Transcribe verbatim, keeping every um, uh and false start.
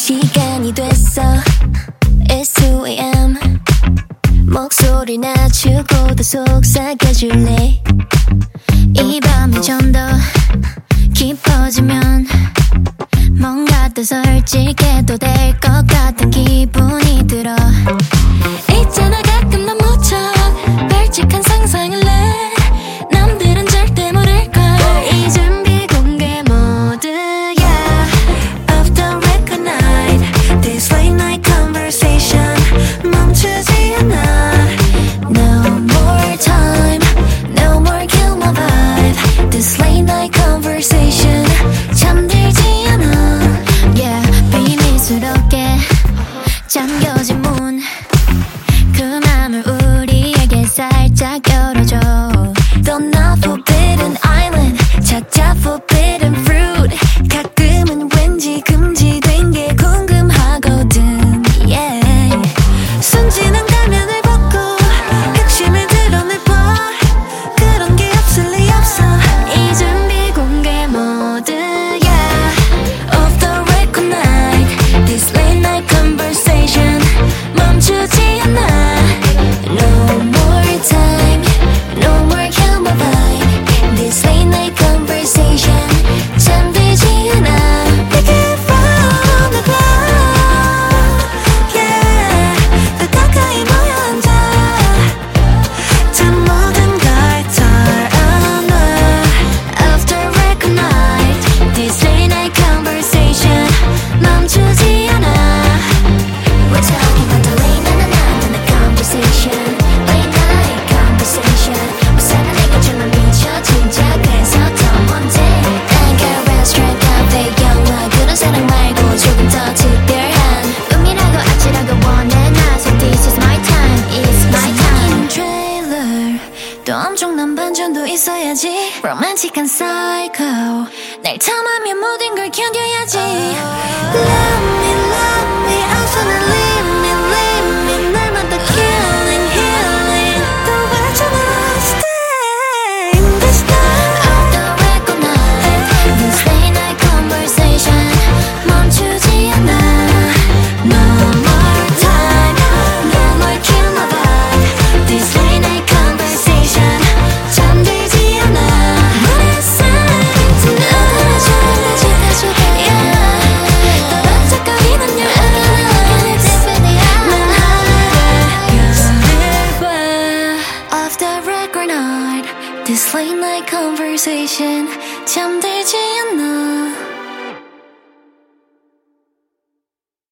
시간이 됐어. It's two a m 목소리 낮추고도 속삭여줄래. 이 밤이 좀 더 깊어지면 뭔가 더 솔직해도 될 것 같은 기분이 들어. 있잖아 가끔 난 무척 발칙한 상상을 해. 남들은 절대 모를걸. 이 준비 공개 모드야. Off the record night, this late night conversation 멈추지 않아. No more time, no more kill my vibe. This late night conversation 잠들지 않아. Yeah, 비밀스럽게 잠겨진 문, 그 맘을 우리에게 살짝 열어줘. Don't not forbidden island, 찾아 forbidden fruit. 가끔은 왠지 금지된 게 궁금하거든. Yeah. 순진한 가면을 벗고 핵심을 드러내봐. 그런 게 없을 리 없어. 이 준비 공개 모드야. Off the record night, this late night conversation 멈추지 않아. No more time, no more kill my vibe. This late night conversation 잠들지 않아. Pick it from the ground, yeah. 더 가까이 모여 앉아. 다 모든 걸 털어놔. After record night, this late night conversation 멈추지 않아. We're talking about the late night, night, night conversation. Late night conversation. 무사가 내가 주는 미쳐 진짜 그래서 더 먼저. I got restaurant cafe 영화 그런 사랑 말고 조금 더 특별한 꿈이라고 아찔하고 원해 나서 this is my time, it's my time. trailer 또 엄청난 반전도 있어야지. 로맨틱한 psycho 날 탐하면 모든 걸 견뎌야지. Love me, love me, absolutely leave me, leave me. 날마다 killing, healing. 또 왔잖아, stay in this night. Off the record night, this late night conversation 멈추지 않아. No more time, no more kill my vibe. This late night conversation 잠들지 않아. What is sign to know? 더 반짝거리는 your eyes. 난 하루를 연습을 봐. Off the record night, this late night conversation 잠들지 않아.